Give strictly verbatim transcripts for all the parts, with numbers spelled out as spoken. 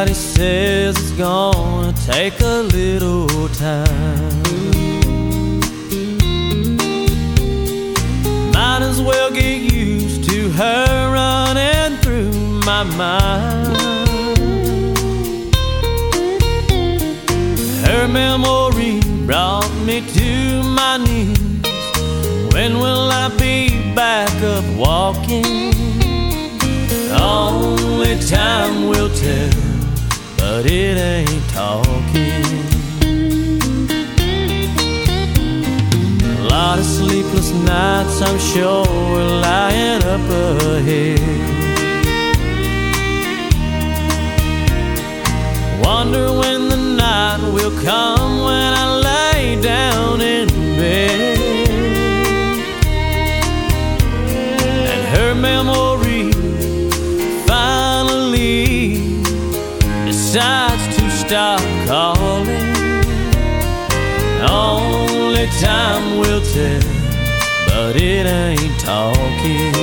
Everybody says it's gonna take a little time. Might as well get used to her running through my mind. Her memory brought me to my knees. When will I be back up walking? Only time will tell, but it ain't talking. A lot of sleepless nights I'm sure are lying up ahead. Wonder when the night will come when I lay down in bed and her memory finally decides to stop calling. Only time will tell, but it ain't talking.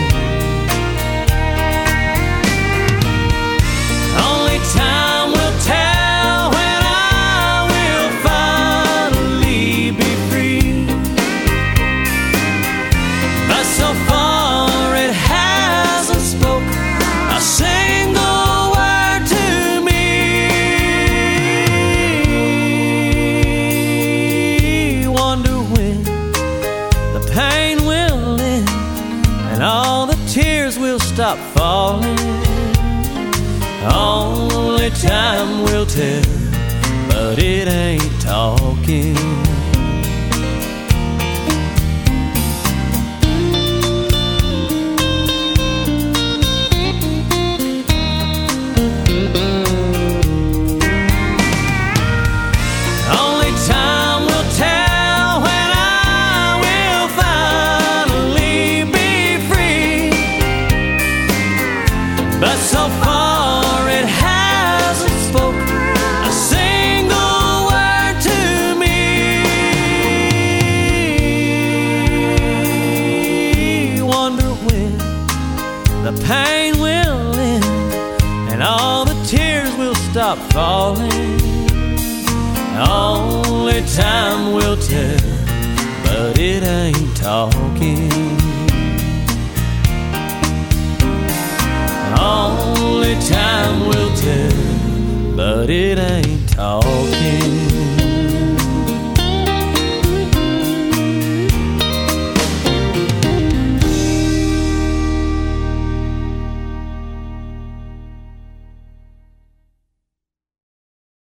Only time will tell when I will finally be free. But so far it hasn't spoken a single word to me. Wonder when the pain will end and all the tears will stop falling. Only time will tell, but it ain't talking. Only time will tell when I will finally be free. But so far it hasn't spoken a single word to me. Wonder when the pain will end and all the tears will stop falling. Only time will tell, but it ain't talking. Only time will tell, but it ain't talking.